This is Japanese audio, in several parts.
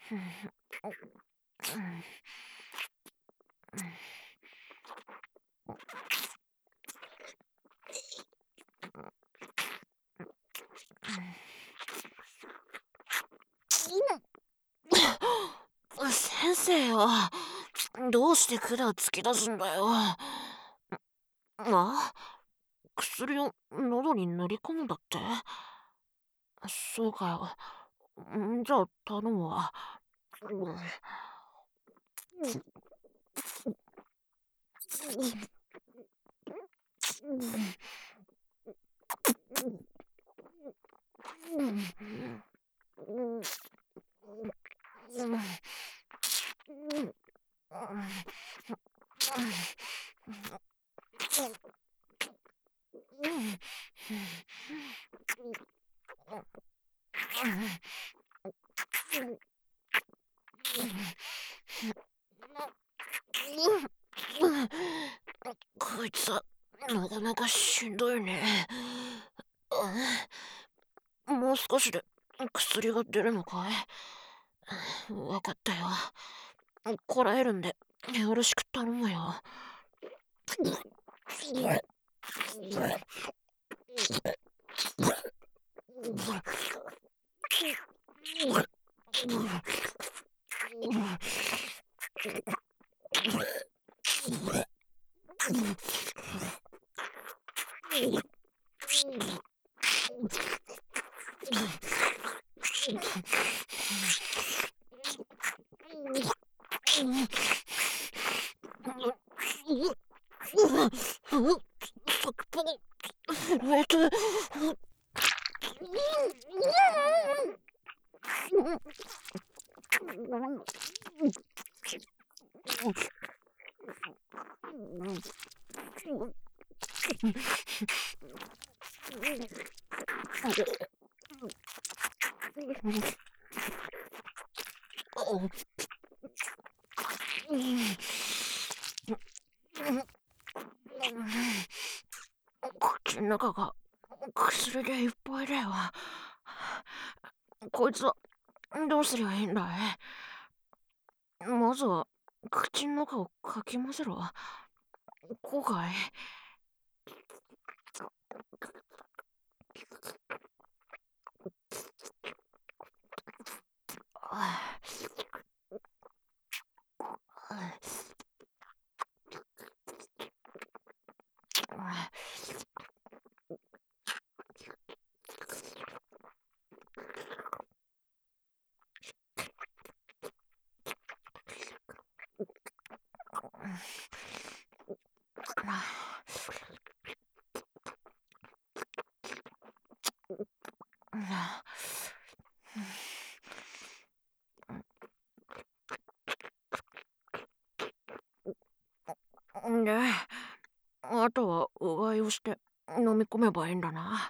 先生よ、どうして管を突き出すんだよ。薬を喉に塗り込むんだって。そうかよ。じゃあ頼むわ。こいつはなかなかしんどいね。もう少しで薬が出るのかい？わかったよ。こらえるんでよろしく頼むよ。えっと、口の中が薬でいっぱいだよ。こいつはどうすりゃいいんだい？まずは口の中をかき混ぜろ。こうかい？で、あとはうがいをして飲み込めばいいんだな。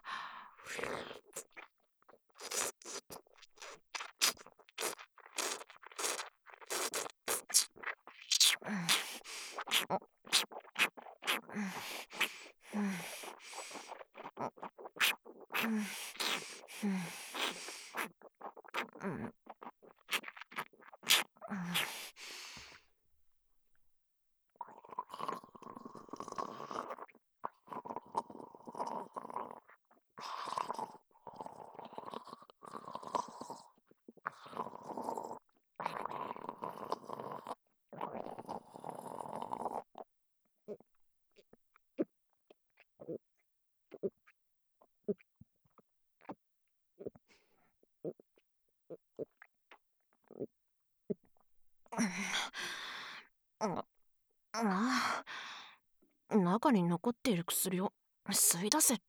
中に残っている薬を吸い出せって？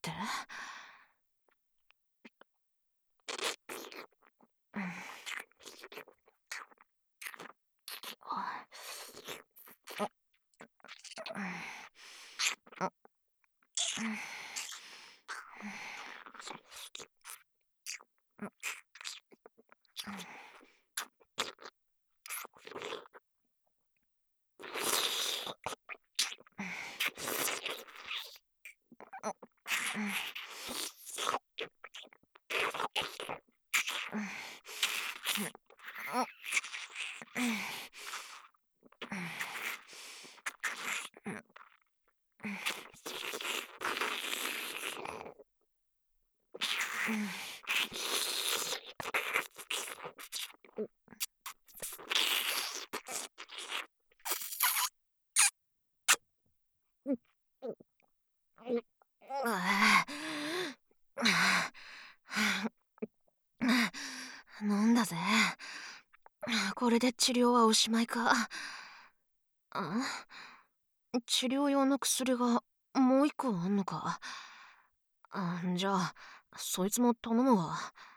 なんだぜ。これで治療はおしまいか。あ、治療用の薬がもう一個あんのか。じゃあ、そいつも頼むわ。